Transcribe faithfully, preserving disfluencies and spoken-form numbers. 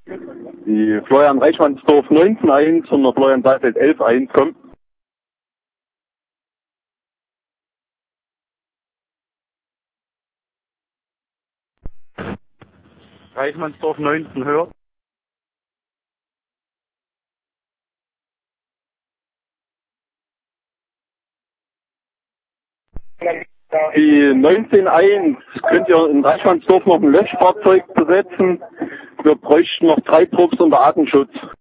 Die Florian Reichmannsdorf neunzehn eins und der Florian Saalfeld elf eins, komm. Reichmannsdorf neunzehn hört. Die neunzehn eins, könnt ihr in Reichmannsdorf noch ein Löschfahrzeug besetzen? Wir bräuchten noch drei Trupps unter Artenschutz.